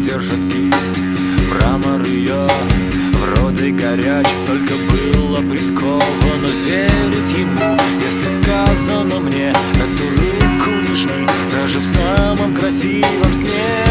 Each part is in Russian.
держит кисть, мрамор ее вроде горяч, только было прискованно верить ему. Если сказано мне, эту руку не жми, даже в самом красивом сне.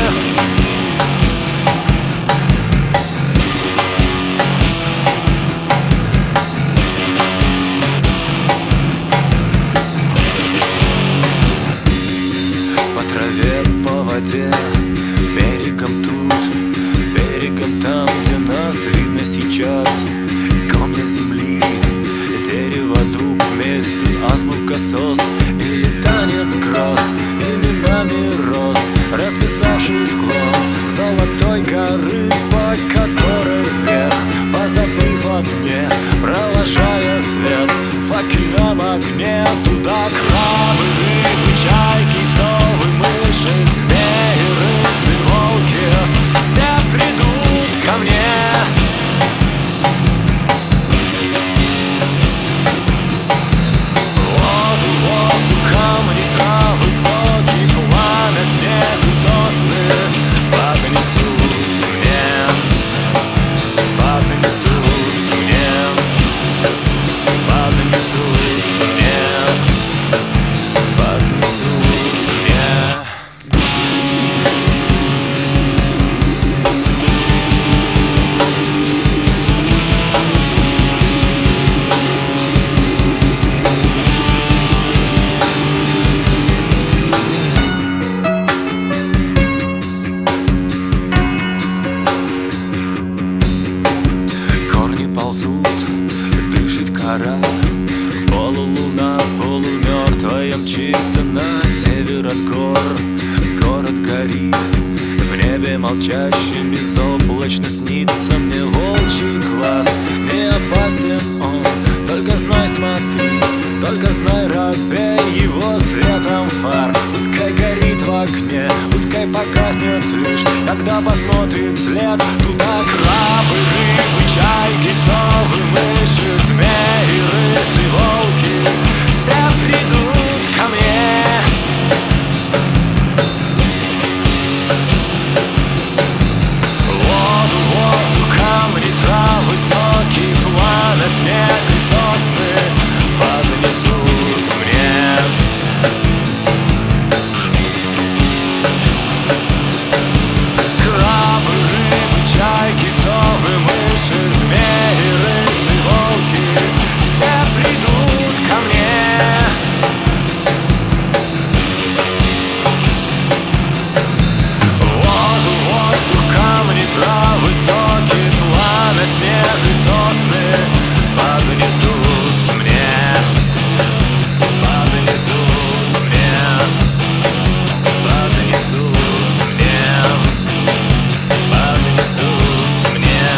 По воде, берегом тут, берегом там, где нас видно сейчас. Комья земли, дерево, дуб, вместе азбука, сос или танец гроз, именами роз, расписавший склон золотой горы, по которой вверх, позабыв о дне, провожая свет в факельном огне. Туда крабы, рыбы, чайки, совы, мыши, змеи, рысы, волки, все придут ко мне. Воду, воздух, камни, травы, соки, пламя, снег и сосны поднесут мне, поднесут мне, поднесут мне, поднесут мне. Корни ползут, дышит кора, полулуна полумертвая мчится на север от гор. Город горит, в небе молчащем безоблачно снится мне волчий глаз. Не опасен он, только знай, смотри, только знай, разбей его светом фар. Пускай горит в огне, пускай погаснет лишь, когда посмотрит вслед. Туда крабы, рыбы, чайки, совы, мыши, змеи, рысы, волки, все придут ко мне. Воду, воздух, камни, травы, соки, пламя, снег и сосны поднесут мне. Крабы, рыбы, чайки, совы, мыши, змеи, рысы, волки, все придут ко мне. Воду, воздух, камни, травы, соки, пламя, снег и сосны поднесут мне, поднесут мне, поднесут мне, поднесут мне.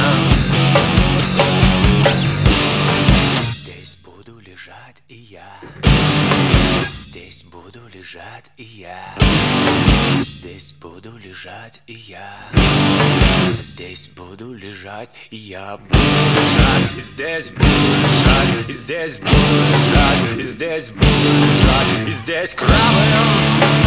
Здесь буду лежать и я, здесь буду лежать и я, здесь буду лежать и я, здесь буду лежать и я буду лежать, и здесь буду лежать, и здесь буду лежать, и здесь буду лежать, и здесь крабы.